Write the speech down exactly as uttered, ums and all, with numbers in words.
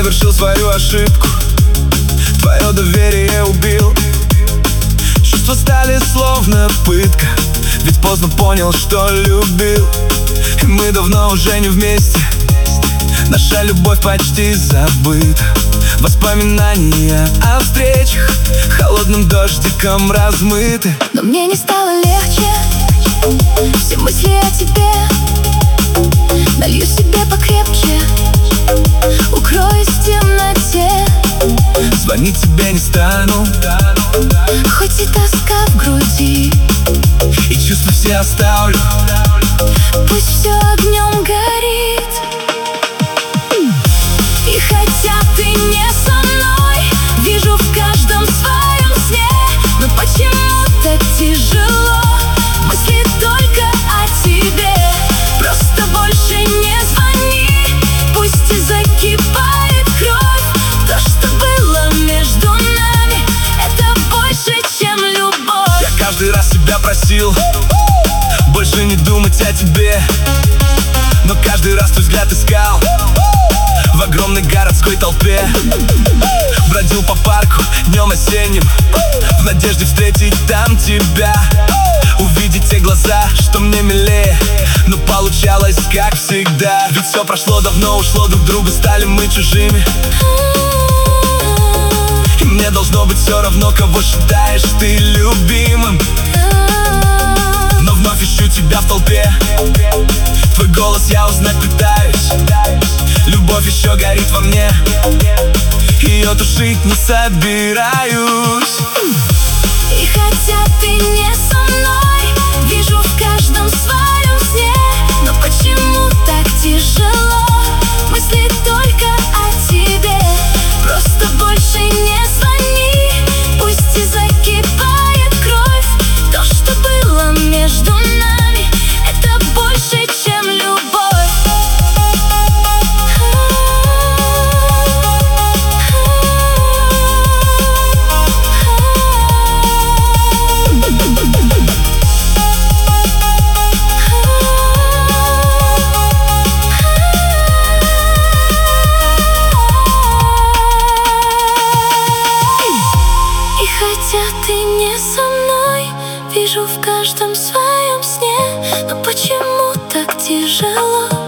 совершил свою ошибку, твое доверие убил. Чувства стали словно пытка, ведь поздно понял, что любил. И мы давно уже не вместе, наша любовь почти забыта. Воспоминания о встречах холодным дождиком размыты. Но мне не стало легче, все мысли о тебе. Налью себе покрепче, укроюсь в темноте. Звонить тебе не стану, хоть и тоска в груди, и чувства все оставлю, пусть все огнем горит. И хотя ты не со мной, вижу в каждом своем сне. Но почему так тяжело, мысли только о тебе. Просто больше не звони, пусть и закипает кровь. То, что было между нами, это больше, чем любовь. Я каждый раз тебя просил больше не думать о тебе, но каждый раз твой взгляд искал в огромной городской толпе. Бродил по парку днем осенним в надежде встретить там тебя, увидеть те глаза, что мне милее. Но получалось как всегда, ведь все прошло давно, ушло, друг другу стали мы чужими. И мне должно быть все равно, кого считаешь ты любимым. Но вновь ищу тебя в толпе, твой голос я узнать пытаюсь. Любовь еще горит во мне, ее тушить не собираюсь. И хотя ты не со мной, вижу в каждом своем сне. Но почему так тяжело, мысли только о тебе. Просто больше не звони, пусть и закипает кровь. То, что было между нами, это больше, чем любовь. Хотя ты не со мной, вижу в каждом своем сне. Но почему так тяжело?